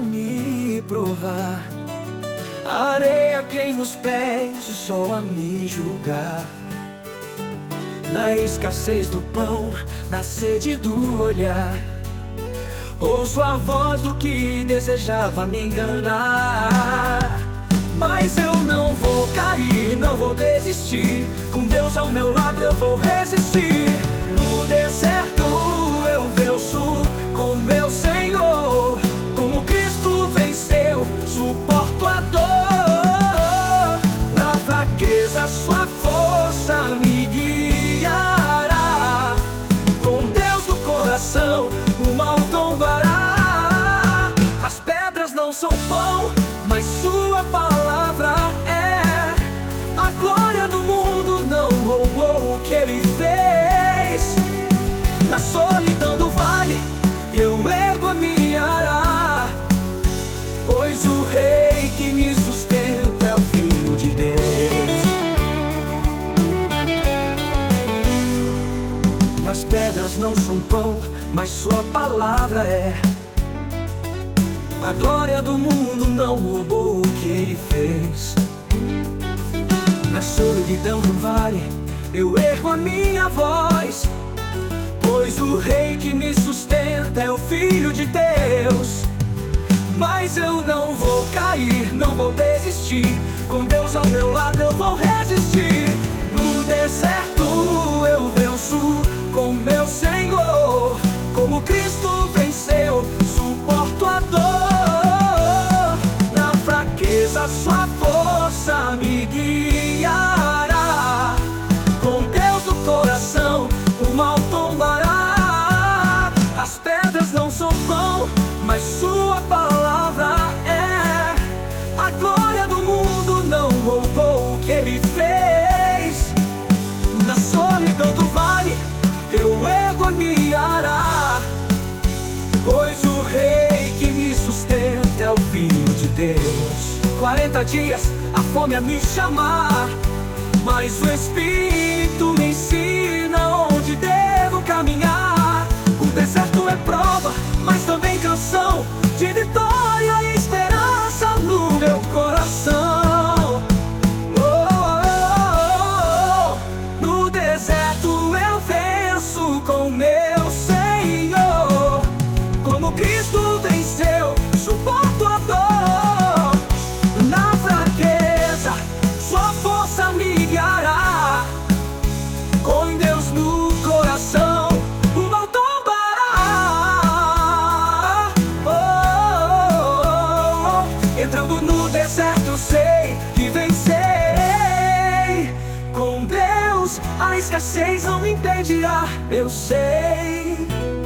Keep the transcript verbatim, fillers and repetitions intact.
me provar. A areia queima os pés, o sol a me julgar. Na escassez do pão, na sede do olhar, ouço a voz do que desejava me enganar. Mas eu não vou cair, não vou desistir. Com Deus ao meu lado eu vou resistir. No deserto eu venço com meu Senhor. Como Cristo venceu, suporto a dor. Na fraqueza sua força me guiará. Com Deus no coração o mal tombará. As pedras não são pão, mas sua palavra é. A glória do mundo não roubou o que ele fez. Na solidão do vale eu ergo a minha ará, pois o rei que me sustenta é o Filho de Deus. As pedras não são pão, mas sua palavra é. A glória do mundo não roubou o que ele fez. Na solidão do vale eu ergo a minha voz, pois o rei que me sustenta é o Filho de Deus. Mas eu não vou cair, não vou desistir. Com Deus ao meu lado eu vou resistir. No deserto eu venço com meu Senhor. Como Cristo venceu, suporto a dor. Na fraqueza sua força me guiará. Com Deus no coração o mal tombará. As pedras não são pão, mas sua palavra é. A glória do mundo não roubou o que ele fez. Na solidão do vale eu ergo a minha ará, pois o rei que me sustenta é o Filho de Deus. Quarenta dias a fome a me chamar, mas o Espírito me ensina onde devo caminhar. O deserto é prova, mas também canção de vitória e esperança no meu coração. Oh, oh, oh, oh. No deserto eu venço com meu Senhor. Como Cristo venceu, suporto a dor. Na fraqueza sua força me guiará. Com Deus no coração o mal tombará. Oh, oh, oh, oh. Entrando no deserto sei que vencerei. Com Deus a escassez não me impedirá, eu sei.